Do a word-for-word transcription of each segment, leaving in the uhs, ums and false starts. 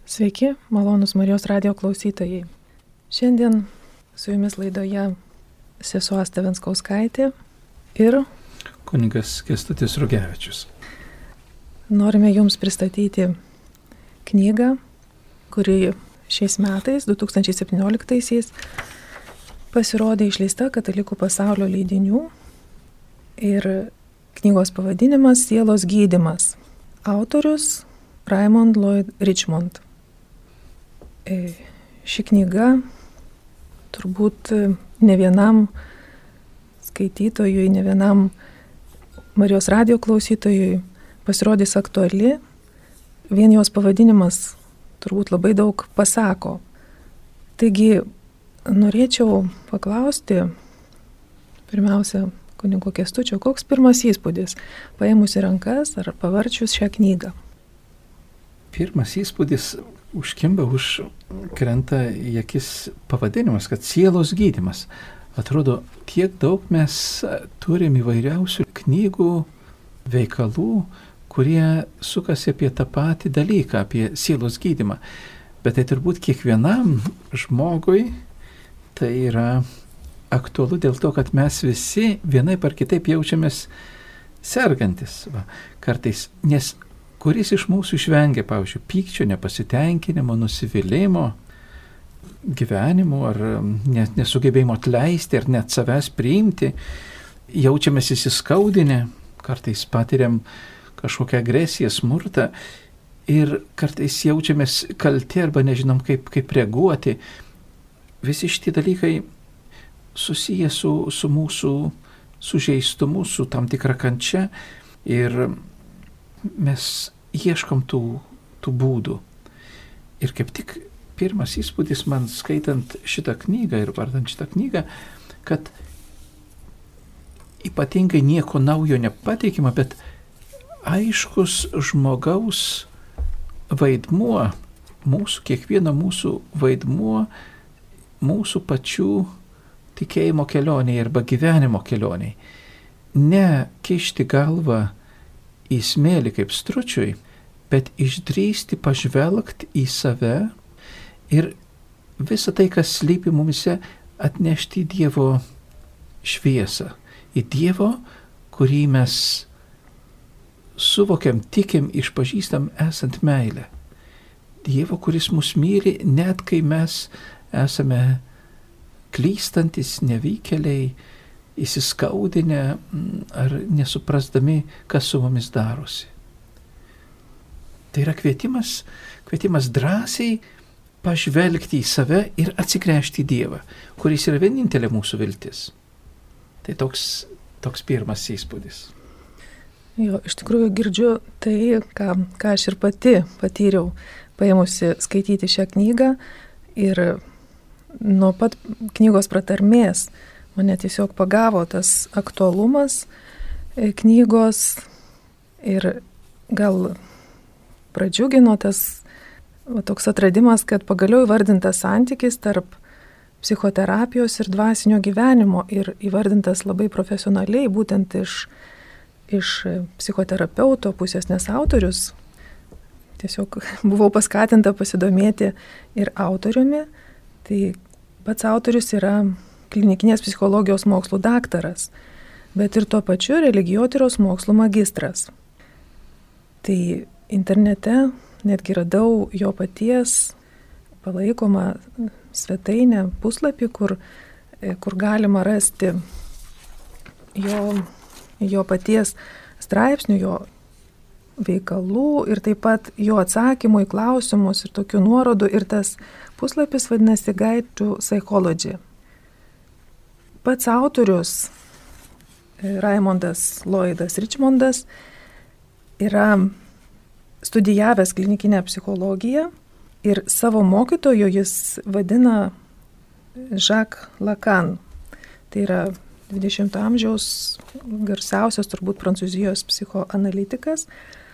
Sveiki, malonūs Marijos radijo klausytojai. Šiandien su jumis laidoje sesuo Asta Venskauskaitė ir kunigas Kęstutis Rugevičius. Norime jums pristatyti knygą, kuri šiais metais, du tūkstančiai septynioliktaisiais, pasirodė išleista Katalikų pasaulio leidinių ir knygos pavadinimas Sielos gydymas. Autorius Raymond Lloyd Richmond. Ši knyga turbūt ne vienam skaitytojui, ne vienam Marijos radijo klausytojui pasirodys aktuali. Vien jos pavadinimas turbūt labai daug pasako. Taigi norėčiau paklausti, pirmiausia, kunigo Kęstučio, koks pirmas įspūdis, paėmus į rankas ar pavarčius šią knygą? Pirmas įspūdis užkimba, užkrenta į akis pavadinimas, kad sielos gydymas. Atrodo, kiek daug mes turim įvairiausių knygų, veikalų, kurie sukasi apie tą patį dalyką, apie sielos gydymą. Bet tai turbūt kiekvienam žmogui tai yra aktualu dėl to, kad mes visi vienaip ar kitaip jaučiamės sergantis. Va, kartais, nes kuris iš mūsų išvengia, pavyzdžiui, pykčio, nepasitenkinimo, nusivylimų, gyvenimų ar nesugebėjimo atleisti ar net savęs priimti, jaučiamės įsiskaudinę, kartais patiriam kažkokią agresiją, smurtą ir kartais jaučiamės kalti arba nežinom kaip, kaip reaguoti. Visi šitie dalykai susiję su, su mūsų sužeistumu, su tam tikra kančia ir mes ieškom tų, tų būdų. Ir kaip tik pirmas įspūdis man skaitant šitą knygą ir vartant šitą knygą, kad ypatingai nieko naujo nepateikima, bet aiškus žmogaus vaidmuo, mūsų, kiekvieno mūsų vaidmuo, mūsų pačių tikėjimo kelionėje arba gyvenimo kelionėje. Ne kišti galvą į smėlį kaip stručiui, bet išdrįsti pažvelgti į save ir visą tai, kas slypi mumise, atnešti į Dievo šviesą. Į Dievo, kurį mes suvokiam, tikim, išpažįstam esant meilę. Dievo, kuris mus myli, net kai mes esame klystantis, nevykėliai, įsiskaudinę ar nesuprasdami, kas su mumis darosi. Tai yra kvietimas, kvietimas drąsiai pažvelgti į save ir atsigręžti į Dievą, kuris yra vienintelė mūsų viltis. Tai toks, toks pirmas įspūdis. Jo, iš tikrųjų girdžiu tai, ką, ką aš ir pati patyriau, paėmusi skaityti šią knygą ir nuo pat knygos pratarmės mane tiesiog pagavo tas aktualumas knygos ir gal pradžiugino tas va, toks atradimas, kad pagaliau įvardintas santykis tarp psichoterapijos ir dvasinio gyvenimo ir įvardintas labai profesionaliai, būtent iš, iš psichoterapeuto pusės, nes autorius, tiesiog buvau paskatinta pasidomėti ir autoriumi, tai pats autorius yra klinikinės psichologijos mokslų daktaras, bet ir tuo pačiu religijotyros mokslų magistras. Tai internete netgi radau jo paties palaikomą svetainę, puslapį, kur, kur galima rasti jo, jo paties straipsnių, jo veikalų ir taip pat jo atsakymų į klausimus ir tokių nuorodų. Ir tas puslapis vadinasi Guide to Psychology. Pats autorius, Raymondas Lloydas Richmondas, yra studijavęs klinikinę psichologiją ir savo mokytoju jis vadina Jacques Lacan. Tai yra dvidešimto amžiaus garsiausias turbūt Prancūzijos psichoanalitikas.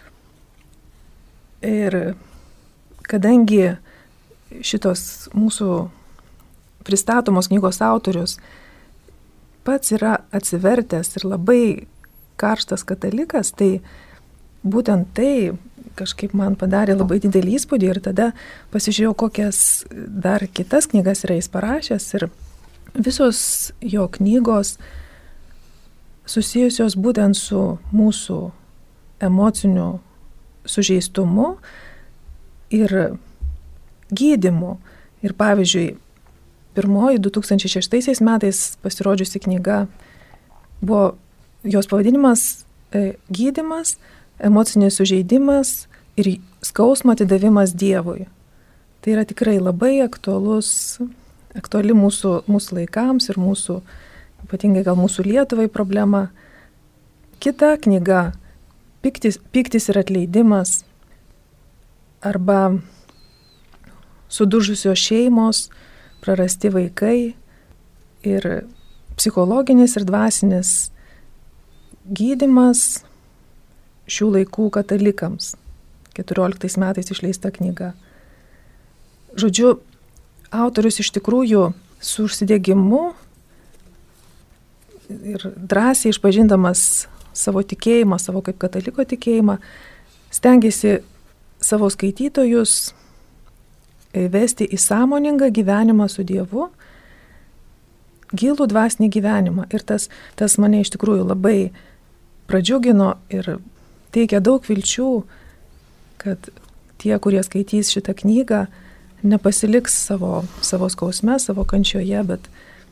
Ir kadangi šitos mūsų pristatomos knygos autorius pats yra atsivertęs ir labai karštas katalikas, tai būtent tai kažkaip man padarė labai didelį įspūdį ir tada pasižiūrėjau, kokias dar kitas knygas yra jis parašęs ir visos jo knygos susijusios būtent su mūsų emociniu sužeistumu ir gydymu. Ir pavyzdžiui, pirmoji du tūkstančiai šeštaisiais metais pasirodžiusi knyga buvo, jos pavadinimas e, gydymas, emocinis sužeidimas ir skausmo atidavimas Dievui. Tai yra tikrai labai aktualus, aktuali mūsų, mūsų laikams ir mūsų, ypatingai gal mūsų Lietuvai problema. Kita knyga Piktis, piktis ir atleidimas arba sudužusios šeimos, prarasti vaikai ir psichologinis ir dvasinis gydymas šių laikų katalikams. keturioliktais metais išleista knyga. Žodžiu, autorius iš tikrųjų su užsidegimu ir drąsiai išpažindamas savo tikėjimą, savo kaip kataliko tikėjimą, stengiasi savo skaitytojus vesti į sąmoningą gyvenimą su Dievu, gilų dvasinį gyvenimą. Ir tas, tas mane iš tikrųjų labai pradžiugino ir teikia daug vilčių, kad tie, kurie skaitys šitą knygą, nepasiliks savo, savo skausme, savo kančioje, bet,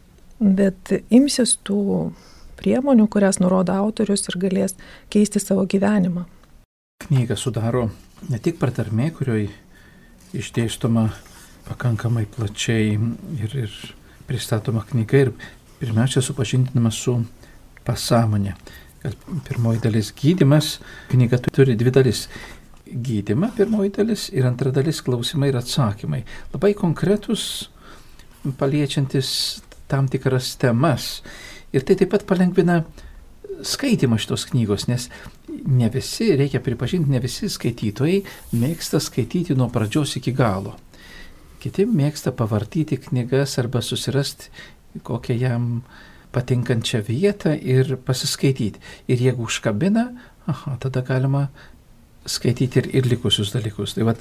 bet imsis tų priemonių, kurias nurodo autorius ir galės keisti savo gyvenimą. Knygą sudaro ne tik pratarmė, kurioje išdėstoma pakankamai plačiai ir, ir pristatoma knyga ir pirmiausia supažindinama su pasąmonė. Pirmoji dalis gydymas, knyga turi dvi dalis. Gydymą pirmoji dalis ir antra dalis klausimai ir atsakymai. Labai konkretus, paliečiantis tam tikras temas. Ir tai taip pat palengvina skaitimą šitos knygos, nes ne visi, reikia pripažinti, ne visi skaitytojai mėgsta skaityti nuo pradžios iki galo. Kiti mėgsta pavartyti knygas arba susirasti kokią jam patinkančią vietą ir pasiskaityti. Ir jeigu užkabina, aha, tada galima skaityti ir, ir likusius dalykus. Tai vat,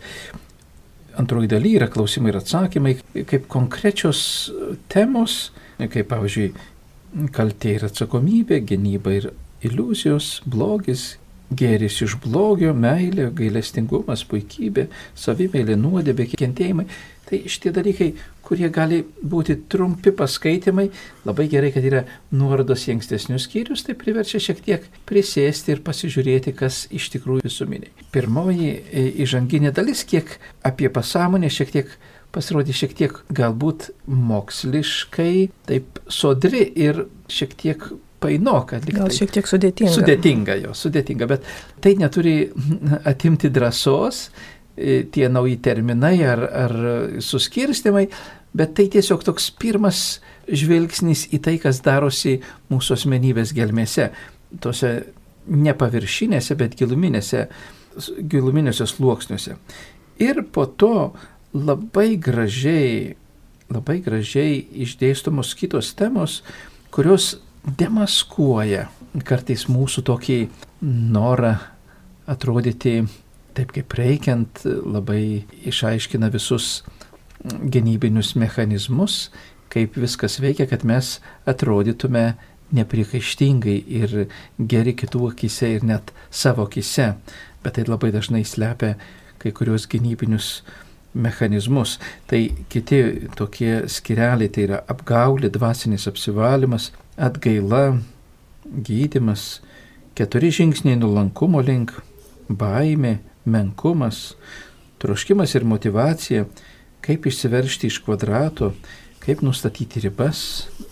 antroji daly yra klausimai ir atsakymai, kaip konkrečios temos, kaip pavyzdžiui, kaltė ir atsakomybė, gynyba ir iliuzijos, blogis, gėris iš blogio, meilė, gailestingumas, puikybė, savimeilė, nuodėmė, kentėjimai. Tai šitie dalykai, kurie gali būti trumpi paskaitimai, labai gerai, kad yra nuorodos į ankstesnius skyrius, tai priverčia šiek tiek prisėsti ir pasižiūrėti, kas iš tikrųjų visuminiai. Pirmoji įžanginė dalis, kiek apie pasąmonę, šiek tiek pasirodė šiek tiek galbūt moksliškai, taip sodri ir šiek tiek painoka. Gal šiek tiek sudėtinga. Sudėtinga jo, sudėtinga, bet tai neturi atimti drąsos, tie nauji terminai ar, ar suskirstimai, bet tai tiesiog toks pirmas žvilgsnis į tai, kas darosi mūsų asmenybės gelmėse, tose nepaviršinėse, bet giluminėse, giluminėse sluoksniuose. Ir po to labai gražiai, labai gražiai išdėstomos kitos temos, kurios demaskuoja kartais mūsų tokį norą atrodyti taip kaip reikiant, labai išaiškina visus gynybinius mechanizmus, kaip viskas veikia, kad mes atrodytume nepriekaištingai ir geri kitų akise ir net savo akise, bet tai labai dažnai slepia kai kurios gynybinius mechanizmus. Tai kiti tokie skireliai, tai yra apgaulė, dvasinis apsivalymas, atgaila, gydymas, keturi žingsniai nuolankumo link, baimė, menkumas, troškimas ir motyvacija, kaip išsiveržti iš kvadrato, kaip nustatyti ribas.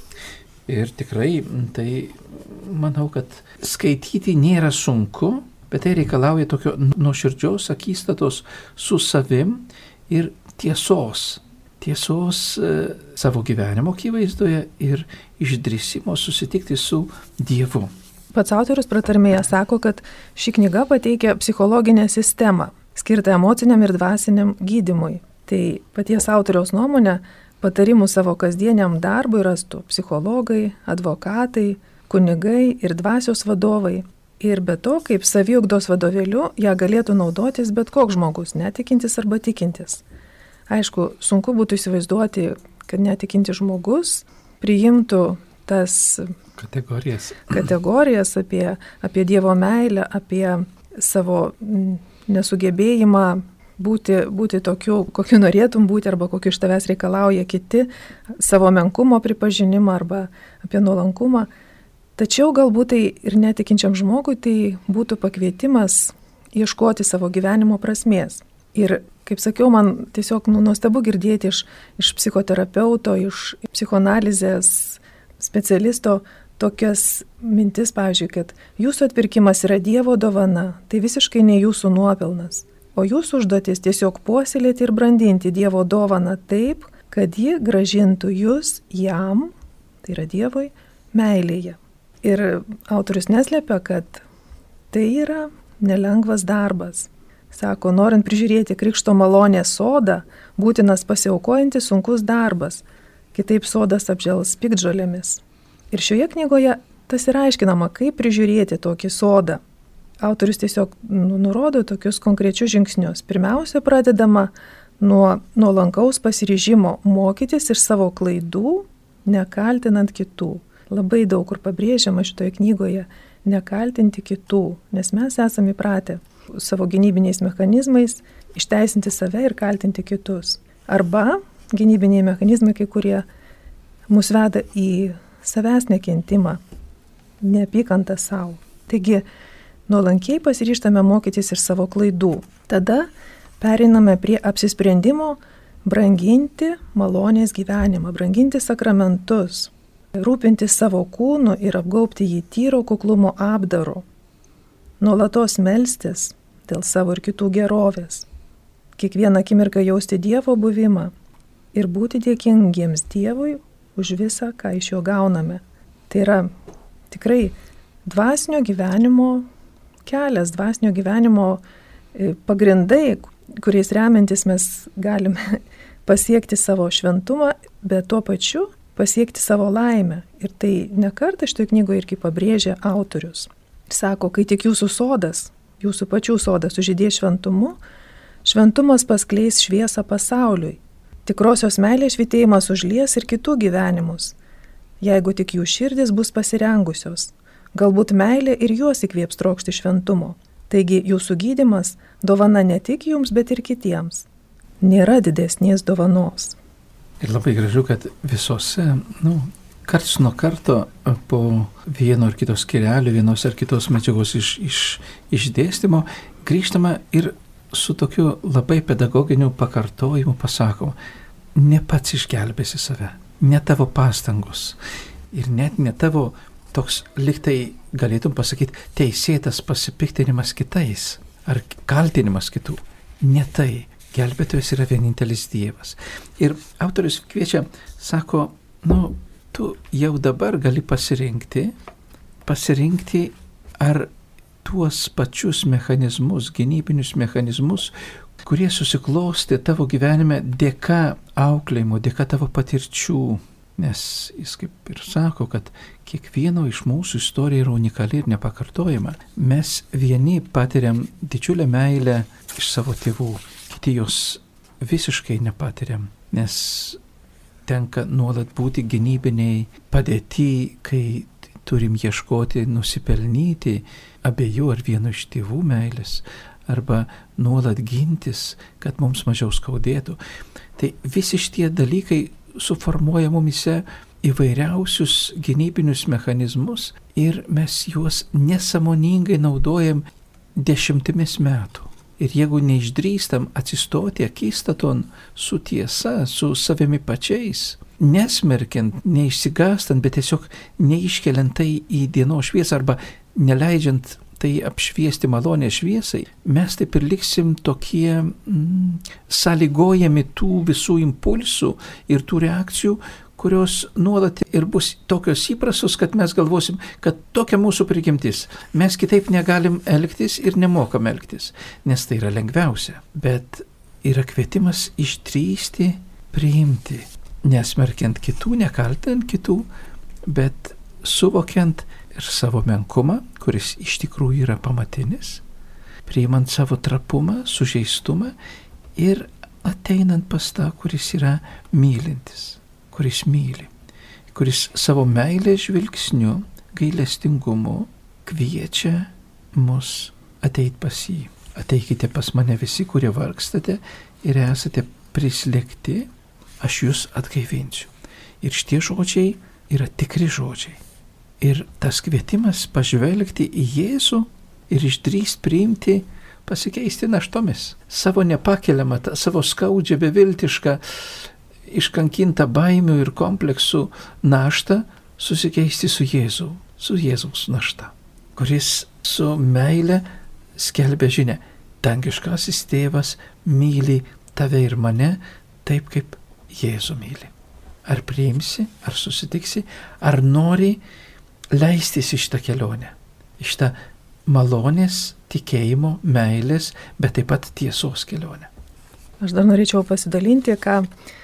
Ir tikrai tai manau, kad skaityti nėra sunku, bet tai reikalauja tokio nuoširdžios akistatos su savim ir tiesos. Tiesos e, savo gyvenimo akivaizdoje ir išdrįsimo susitikti su Dievu. Pats autorius pratarmėje sako, kad ši knyga pateikia psichologinę sistemą, skirtą emociniam ir dvasiniam gydymui. Tai paties autoriaus nuomonė, patarimų savo kasdieniam darbui rastų psichologai, advokatai, kunigai ir dvasios vadovai. Ir be to, kaip saviugdos vadovėliu, ją galėtų naudotis bet koks žmogus, netikintis arba tikintis. Aišku, sunku būtų įsivaizduoti, kad netikintis žmogus priimtų tas kategorijas, kategorijas apie, apie Dievo meilę, apie savo nesugebėjimą būti, būti tokiu, kokiu norėtum būti arba kokiu iš tavęs reikalauja kiti, savo menkumo pripažinimą arba apie nuolankumą. Tačiau galbūt tai ir netikinčiam žmogui tai būtų pakvietimas ieškoti savo gyvenimo prasmės. Ir, kaip sakiau, man tiesiog nu, nuostabu girdėti iš, iš psichoterapeuto, iš psichoanalizės specialisto tokias mintis, pavyzdžiui, kad jūsų atpirkimas yra Dievo dovana, tai visiškai ne jūsų nuopelnas. O jūsų užduotis tiesiog puoselėti ir brandinti Dievo dovaną taip, kad ji gražintų jūs jam, tai yra Dievui, meilėje. Ir autorius neslepia, kad tai yra nelengvas darbas. Sako, norint prižiūrėti Krikšto malonės sodą, būtinas pasiaukojantis sunkus darbas, kitaip sodas apžels piktžolėmis. Ir šioje knygoje tas yra aiškinama, kaip prižiūrėti tokį sodą. Autorius tiesiog nurodo tokius konkrečius žingsnius. Pirmiausia, pradedama nuo nuolankaus pasiryžimo mokytis iš savo klaidų, nekaltinant kitų. Labai daug kur pabrėžiama šitoje knygoje nekaltinti kitų, nes mes esame įpratę savo gynybiniais mechanizmais išteisinti save ir kaltinti kitus. Arba gynybiniai mechanizmai, kai kurie mus veda į savęs nekentimą, neapykantą savo. Taigi, nuolankiai pasiryžtame mokytis iš savo klaidų. Tada pereiname prie apsisprendimo branginti malonės gyvenimą, branginti sakramentus, rūpintis savo kūnu ir apgaubti jį tyro kuklumo apdaru, nuolatos melstis dėl savo ir kitų gerovės, kiekvieną akimirką jausti Dievo buvimą ir būti dėkingiems Dievui už visą, ką iš jo gauname. Tai yra tikrai dvasinio gyvenimo kelias, dvasinio gyvenimo pagrindai, kuriais remiantis mes galime pasiekti savo šventumą, bet tuo pačiu pasiekti savo laimę. Ir tai nekartą šitoje knygoje irgi pabrėžia autorius. Sako, kai tik jūsų sodas, jūsų pačių sodas sužydės šventumu, šventumas paskleis šviesą pasauliui. Tikrosios meilės švytėjimas užlies ir kitų gyvenimus, jeigu tik jų širdis bus pasirengusios. Galbūt meilė ir juos įkvėps trokšti šventumo. Taigi jūsų gydymas dovana ne tik jums, bet ir kitiems. Nėra didesnės dovanos. Ir labai gražu, kad visose, nu, karts nuo karto po vieno ar kitos skyrelio, vienos ar kitos medžiagos iš, iš, išdėstymo grįžtama ir su tokiu labai pedagoginiu pakartojimu pasakoma, ne pats išgelbėsi save, ne tavo pastangos ir net ne tavo toks liktai, galėtum pasakyti, teisėtas pasipiktinimas kitais ar kaltinimas kitų. Ne tai. Gelbėtojas yra vienintelis Dievas. Ir autorius kviečia, sako, nu, tu jau dabar gali pasirinkti, pasirinkti ar tuos pačius mechanizmus, gynybinius mechanizmus, kurie susiklosti tavo gyvenime dėka auklėjimo, dėka tavo patirčių. Nes jis kaip ir sako, kad kiekvieno iš mūsų istorija yra unikali ir nepakartojama. Mes vieni patiriam didžiulę meilę iš savo tėvų, kiti jos visiškai nepatiriam, nes tenka nuolat būti gynybiniai padėti, kai turim ieškoti, nusipelnyti abiejų ar vieno iš tėvų meilės, arba nuolat gintis, kad mums mažiau skaudėtų. Tai visi šitie dalykai suformuoja mumise įvairiausius gynybinius mechanizmus ir mes juos nesąmoningai naudojam dešimtimis metų. Ir jeigu neišdrįstam atsistoti akistaton su tiesa, su savimi pačiais, nesmerkiant, neišsigastant, bet tiesiog neiškeliant tai į dienos šviesą arba neleidžiant tai apšviesti malonę šviesai, mes taip ir liksim tokie mm, sąlygojami tų visų impulsų ir tų reakcijų, kurios nuolat ir bus tokios įprastos, kad mes galvosim, kad tokia mūsų prigimtis. Mes kitaip negalim elgtis ir nemokam elgtis, nes tai yra lengviausia. Bet yra kvietimas išdrįsti, priimti, nesmerkiant kitų, nekaltinant kitų, bet suvokiant ir savo menkumą, kuris iš tikrųjų yra pamatinis, priimant savo trapumą, sužeistumą ir ateinant pas tą, kuris yra mylintis, kuris myli, kuris savo meilės žvilgsniu, gailestingumu kviečia mus ateit pas jį. Ateikite pas mane visi, kurie vargstate ir esate prislėgti, aš jūs atgaivinsiu. Ir šitie žodžiai yra tikri žodžiai. Ir tas kvietimas pažvelgti į Jėzų ir išdrįst priimti, pasikeisti naštomis. Savo nepakeliamą, savo skaudžią, beviltišką, iškankintą baimių ir kompleksų naštą susikeisti su Jėzų, su Jėzaus našta, kuris su meile skelbia žinę, dangiškasis tėvas myli tave ir mane taip, kaip Jėzų myli. Ar priimsi, ar susitiksi, ar nori leistis į šitą kelionę, į šitą malonės, tikėjimo, meilės, bet taip pat tiesos kelionę. Aš dar norėčiau pasidalinti, ką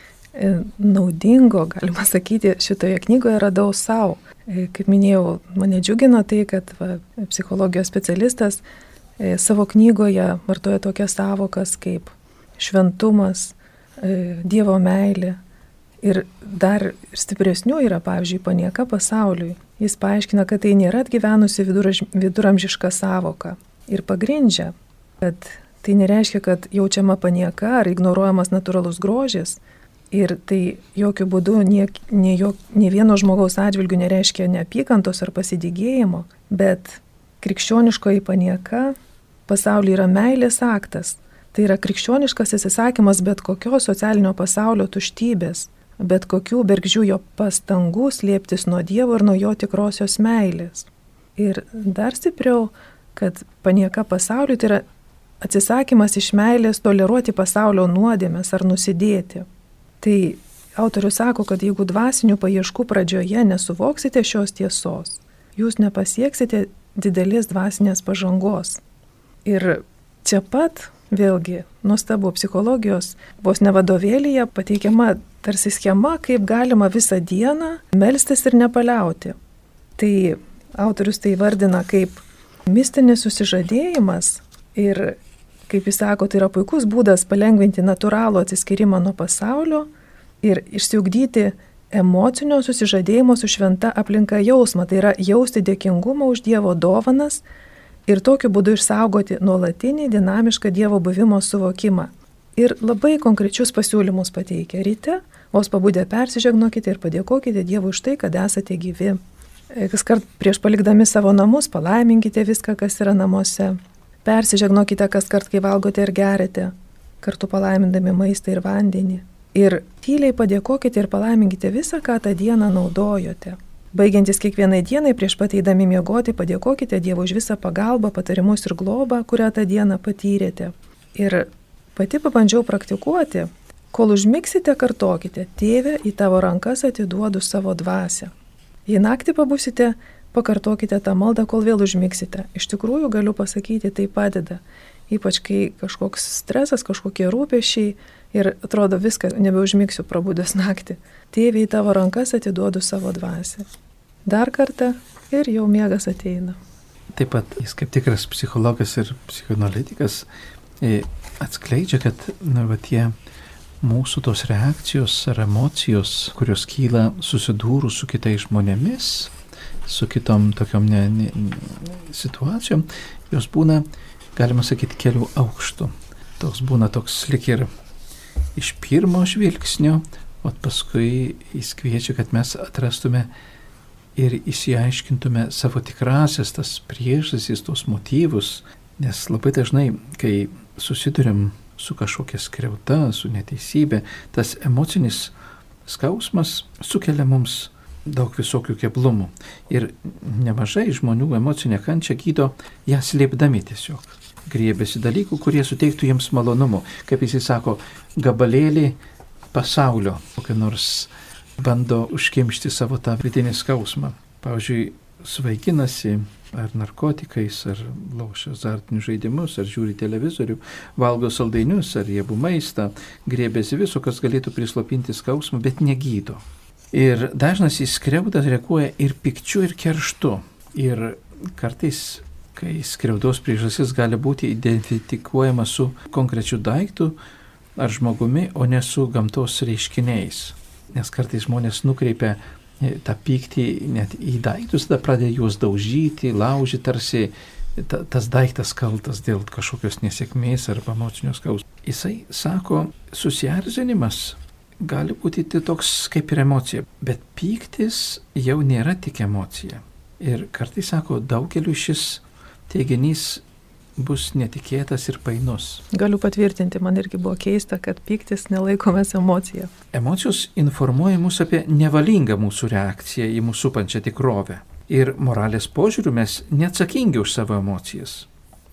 naudingo, galima sakyti, šitoje knygoje radau savo. Kaip minėjau, mane džiugino tai, kad va, psichologijos specialistas e, savo knygoje vartoja tokias savokas kaip šventumas, e, Dievo meilė ir dar stipresnių yra, pavyzdžiui, panieka pasauliui. Jis paaiškina, kad tai nėra atgyvenusi viduramžiška savoka ir pagrindžia, kad tai nereiškia, kad jaučiama panieka ar ignoruojamas natūralus grožis. Ir tai jokių būdų nie, nie, jok, nie vieno žmogaus atžvilgių nereiškia neapykantos ar pasidygėjimo, bet krikščioniškoji panieka pasaulyje yra meilės aktas. Tai yra krikščioniškas įsisakymas bet kokios socialinio pasaulio tuštybės, bet kokių bergždžių jo pastangų slėptis nuo Dievo ir nuo jo tikrosios meilės. Ir dar stipriau, kad panieka pasauliui tai yra atsisakymas iš meilės toleruoti pasaulio nuodėmes ar nusidėti. Tai autorius sako, kad jeigu dvasinių paieškų pradžioje nesuvoksite šios tiesos, jūs nepasieksite didelės dvasinės pažangos. Ir čia pat, vėlgi, nuostabu psichologijos, vos ne vadovėlyje pateikiama tarsi schema, kaip galima visą dieną melstis ir nepaliauti. Tai autorius tai vardina kaip mistinis susižadėjimas ir, kaip jis sako, tai yra puikus būdas palengvinti natūralų atsiskyrimą nuo pasaulio ir išsiugdyti emocinio susižadėjimo su šventa aplinka jausmą, tai yra jausti dėkingumą už Dievo dovanas ir tokiu būdu išsaugoti nuolatinį dinamišką Dievo buvimo suvokimą. Ir labai konkrečius pasiūlymus pateikia ryte, vos pabudę persižegnokite ir padėkokite Dievui už tai, kad esate gyvi. Kaskart prieš palikdami savo namus palaiminkite viską, kas yra namuose. Persižegnokite kaskart, kai valgote ir geriate, kartu palaimindami maistą ir vandenį. Ir tyliai padėkokite ir palaiminkite visą, ką tą dieną naudojote. Baigiantis kiekvienai dienai prieš pat eidami miegoti, padėkokite Dievui už visą pagalbą, patarimus ir globą, kurią tą dieną patyrėte. Ir pati pabandžiau praktikuoti, kol užmigsite, kartokite, Tėve, į tavo rankas atiduodu savo dvasią. Jei naktį pabusite, pakartokite tą maldą, kol vėl užmigsite. Iš tikrųjų, galiu pasakyti, tai padeda. Ypač kai kažkoks stresas, kažkokie rūpesčiai ir atrodo viską, nebeužmigsiu prabudęs naktį. Tėve, į tavo rankas atiduodu savo dvasią. Dar kartą ir jau miegas ateina. Taip pat jis kaip tikras psichologas ir psichoanalitikas atskleidžia, kad na, va, tie mūsų tos reakcijos ar emocijos, kurios kyla susidūrus su kitais žmonėmis, su kitom tokiom ne, ne, situacijom, jos būna, galima sakyti, kelių aukštų. Toks būna toks lik ir iš pirmo žvilgsnio, o paskui jis kviečia, kad mes atrastume ir įsiaiškintume savo tikrasias tas priežastis, tos motyvus, nes labai dažnai, kai susiduriam su kažkokia skriauda, su neteisybė, tas emocinis skausmas sukelia mums daug visokių keblumų. Ir nemažai žmonių emocinę kančią gydo ją slėpdami tiesiog. Griebėsi dalykų, kurie suteiktų jiems malonumų. Kaip jis sako, gabalėlį pasaulio, kokį nors bando užkimšti savo tą vidinį skausmą. Pavyzdžiui, svaiginasi ar narkotikais, ar laušia azartinius žaidimus, ar žiūri televizorių, valgo saldainius, ar riebų maistą, griebėsi viso, kas galėtų prislopinti skausmą, bet negydo. Ir dažnas į skriaudą reaguoja ir pikčiu, ir kerštu. Ir kartais, kai skriaudos priežastis gali būti identifikuojama su konkrečiu daiktu ar žmogumi, o ne su gamtos reiškiniais. Nes kartais žmonės nukreipia tą pyktį net į daiktus, tada pradeda juos daužyti, laužyti, tarsi ta, tas daiktas kaltas dėl kažkokios nesėkmės arba emocinio skausmo. Jisai sako, susierzinimas gali būti toks kaip ir emocija, bet pyktis jau nėra tik emocija. Ir kartais sako, daugeliu šis teiginys bus netikėtas ir painus. Galiu patvirtinti, man irgi buvo keista, kad pyktis nelaikomas emocija. Emocijos informuoja mus apie nevalingą mūsų reakciją į mūsų supančią tikrovę. Ir moralės požiūriu mes neatsakingi už savo emocijas.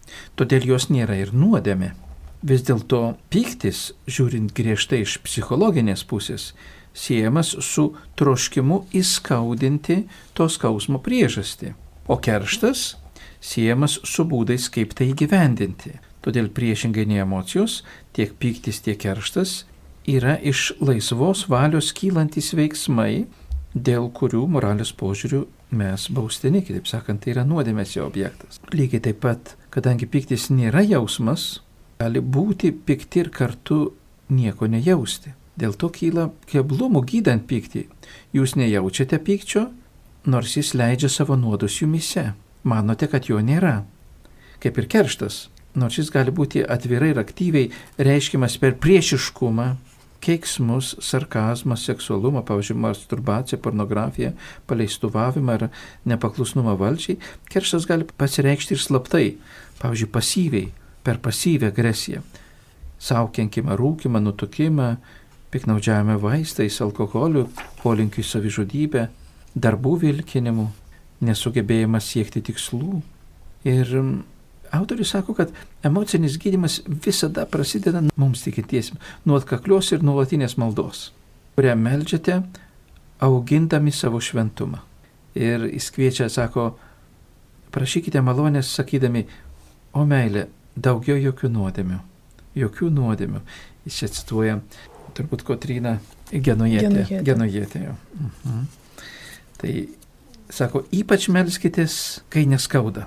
Todėl jos nėra ir nuodėmė. Vis dėlto pyktis, žiūrint griežtai iš psichologinės pusės, siejamas su troškimu įskaudinti to skausmo priežastį. O kerštas siejamas su būdais, kaip tai įgyvendinti. Todėl priešingai nei emocijos, tiek pyktis, tiek kerštas yra iš laisvos valios kylantis veiksmai, dėl kurių moralės požiūrių mes baustini, kitaip sakant, tai yra nuodėmės jo objektas. Lygiai taip pat, kadangi pyktis nėra jausmas, gali būti pikti ir kartu nieko nejausti. Dėl to kyla keblumų gydant pyktį. Jūs nejaučiate pykčio, nors jis leidžia savo nuodus jumyse. Manote, kad jo nėra. Kaip ir kerštas, nors jis gali būti atvirai ir aktyviai reiškiamas per priešiškumą, keiksmus, sarkazmą, seksualumą, pavyzdžiui, masturbaciją, pornografiją, paleistuvavimą ar nepaklusnumą valdžiai, kerštas gali pasireikšti ir slaptai, pavyzdžiui, pasyviai, per pasyvią agresiją. Saukenkimą, rūkimą, nutukimą, piknaudžiavimą vaistais, alkoholiu, polinkiu į savižudybę, darbų vilkinimu, nesugebėjimas siekti tikslų. Ir autorius sako, kad emocinis gydymas visada prasideda mums tikintiesiems nuo atkaklios ir nuolatinės maldos, kurią meldžiate augindami savo šventumą. Ir jis kviečia, sako, prašykite malonės, sakydami, o meilė, daugiau jokių nuodėmių, jokių nuodėmių. Jis čia cituoja turbūt Kotryną Genujetę. Genujetę. Mhm. Tai sako, ypač melskitės, kai neskauda.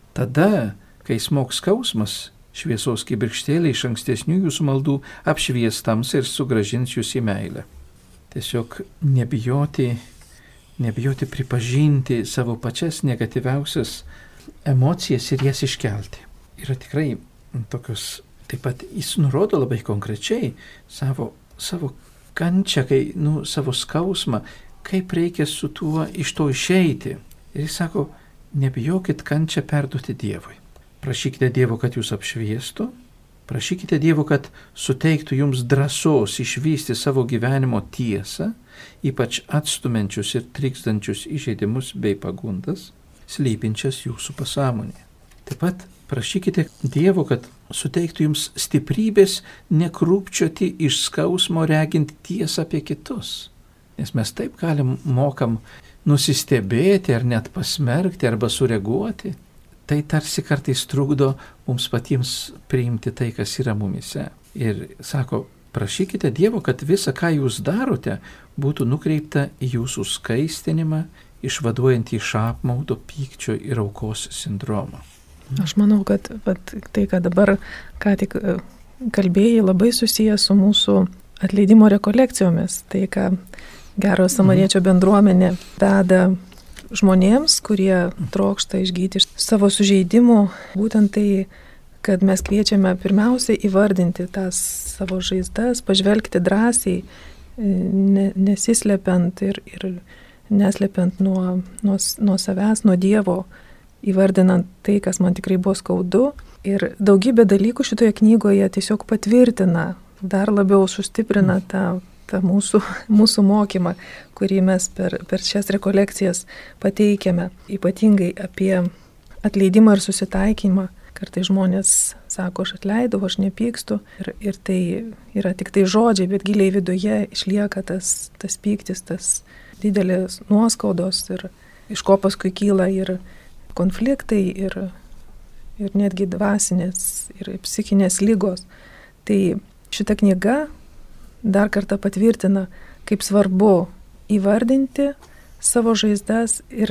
Tada, kai smogs skausmas, šviesos kibirkštėlė iš ankstesnių jūsų maldų apšvies tamsą ir sugrąžins jūs į meilę. Tiesiog nebijoti, nebijoti pripažinti savo pačias negatyviausias emocijas ir jas iškelti. Yra tikrai tokios, taip pat jis nurodo labai konkrečiai savo, savo kančią, kai, nu, savo skausmą, kaip reikia su tuo iš to išeiti. Ir jis sako, nebijokit kančią perduoti Dievui. Prašykite Dievo, kad jūs apšviestų, prašykite Dievo, kad suteiktų jums drąsos išvysti savo gyvenimo tiesą, ypač atstumenčius ir trikstančius įžeidimus bei pagundas, slypinčias jūsų pasąmonėje. Taip pat prašykite Dievo, kad suteiktų jums stiprybės nekrūpčioti iš skausmo regint tiesą apie kitus. Nes mes taip galim, mokam nusistebėti ar net pasmerkti arba sureaguoti. Tai tarsi kartais trukdo mums patiems priimti tai, kas yra mumise. Ir sako, prašykite Dievo, kad visa, ką jūs darote, būtų nukreipta į jūsų skaistinimą, išvaduojant iš apmaudo, pykčio ir aukos sindromo. Aš manau, kad vat, tai, ką dabar ką tik kalbėjai, labai susijęs su mūsų atleidimo rekolekcijomis. Tai, ką Gero Samariečio bendruomenė veda žmonėms, kurie trokšta išgyti iš savo sužeidimų. Būtent tai, kad mes kviečiame pirmiausia įvardinti tas savo žaizdas, pažvelgti drąsiai, ne, nesislepiant ir, ir neslepiant nuo, nuo, nuo savęs, nuo Dievo, įvardinant tai, kas man tikrai buvo skaudu. Ir daugybė dalykų šitoje knygoje tiesiog patvirtina, dar labiau sustiprina tą tą mūsų, mūsų mokymą, kurį mes per, per šias rekolekcijas pateikiame, ypatingai apie atleidimą ir susitaikymą. Kartais žmonės sako, aš atleidau, aš nepykstu ir, ir tai yra tik tai žodžiai, bet giliai viduje išlieka tas, tas pyktis, tas didelės nuoskaudos ir iš ko paskui kyla ir konfliktai ir, ir netgi dvasinės ir psichinės lygos. Tai šita knyga dar kartą patvirtina, kaip svarbu įvardinti savo žaizdas ir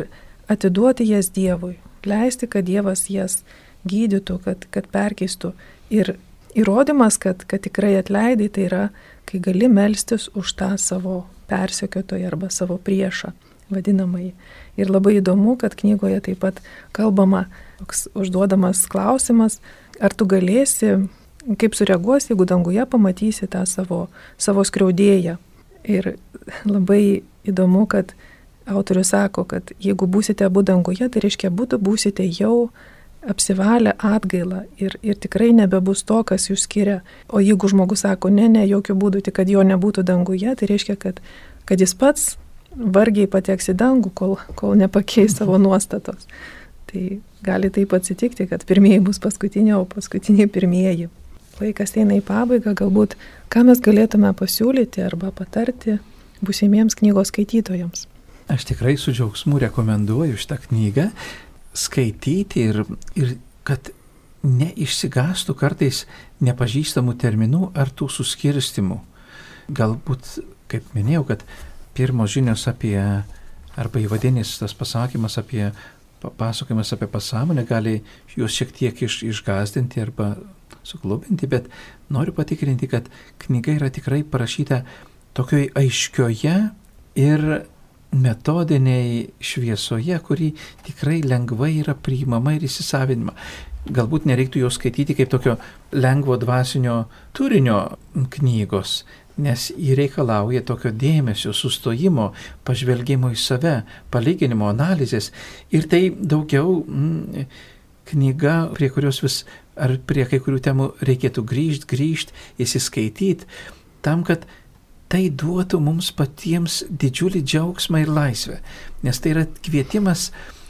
atiduoti jas Dievui, leisti, kad Dievas jas gydytų, kad, kad perkeistų. Ir įrodymas, kad, kad tikrai atleidai, tai yra, kai gali melstis už tą savo persekiotoją arba savo priešą, vadinamai. Ir labai įdomu, kad knygoje taip pat kalbama, toks užduodamas klausimas, ar tu galėsi, kaip sureaguosi, jeigu danguje pamatysi tą savo, savo skriaudėją. Ir labai įdomu, kad autorius sako, kad jeigu būsite abu danguje, tai reiškia, būtų būsite jau apsivalę atgailą ir, ir tikrai nebebus to, kas jūs skiria. O jeigu žmogus sako, ne, ne, jokių būdų, tik kad jo nebūtų danguje, tai reiškia, kad, kad jis pats vargiai pateks į dangų, kol, kol nepakeis savo nuostatos. Tai gali taip atsitikti, kad pirmieji bus paskutiniai, o paskutiniai pirmieji. Laikas eina į pabaigą, galbūt ką mes galėtume pasiūlyti arba patarti būsimiems knygos skaitytojams. Aš tikrai su džiaugsmu rekomenduoju šitą knygą skaityti ir, ir kad neišsigastų kartais nepažįstamų terminų ar tų suskirstimų. Galbūt, kaip minėjau, kad pirmos žinios apie, arba įvadinis tas pasakymas apie, pasakojimas apie pasąmonę gali juos šiek tiek iš, išgazdinti arba suklubinti, bet noriu patikrinti, kad knyga yra tikrai parašyta tokioj aiškioje ir metodiniai šviesoje, kuri tikrai lengvai yra priimama ir įsisavinama. Galbūt nereiktų jos skaityti kaip tokio lengvo dvasinio turinio knygos, nes jį reikalauja tokio dėmesio, sustojimo, pažvelgimo į save, palyginimo, analizės. Ir tai daugiau mm, knyga, prie kurios vis, ar prie kai kurių temų reikėtų grįžti, grįžti, įsiskaityti, tam, kad tai duotų mums patiems didžiulį džiaugsmą ir laisvę, nes tai yra kvietimas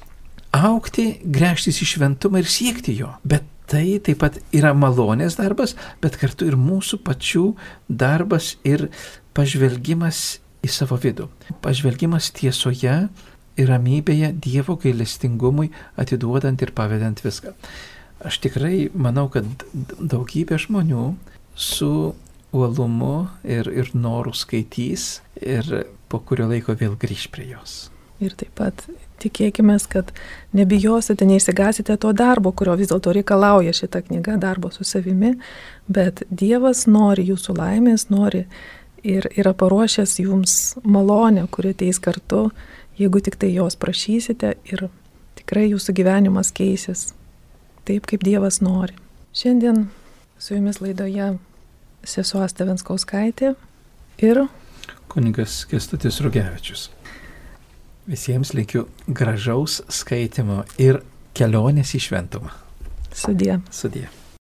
augti, gręžtis į šventumą ir siekti jo. Bet tai taip pat yra malonės darbas, bet kartu ir mūsų pačių darbas ir pažvelgimas į savo vidų. Pažvelgimas tiesoje ir ramybėje Dievo gailestingumui atiduodant ir pavedant viską. Aš tikrai manau, kad daugybė žmonių su uolumu ir, ir norų skaitys ir po kurio laiko vėl grįž prie jos. Ir taip pat tikėkime, kad nebijosite, neišsigasite to darbo, kurio vis dėlto reikalauja šita knyga, darbo su savimi, bet Dievas nori jūsų laimės, nori ir yra paruošęs jums malonę, kuri ateis kartu, jeigu tik tai jos prašysite ir tikrai jūsų gyvenimas keisis taip, kaip Dievas nori. Šiandien su jumis laidoje sesuo Asta Venskauskaitė ir kunigas Kęstutis Rugevičius. Visiems linkiu gražaus skaitimo ir kelionės į šventumą. Sudie. Sudie.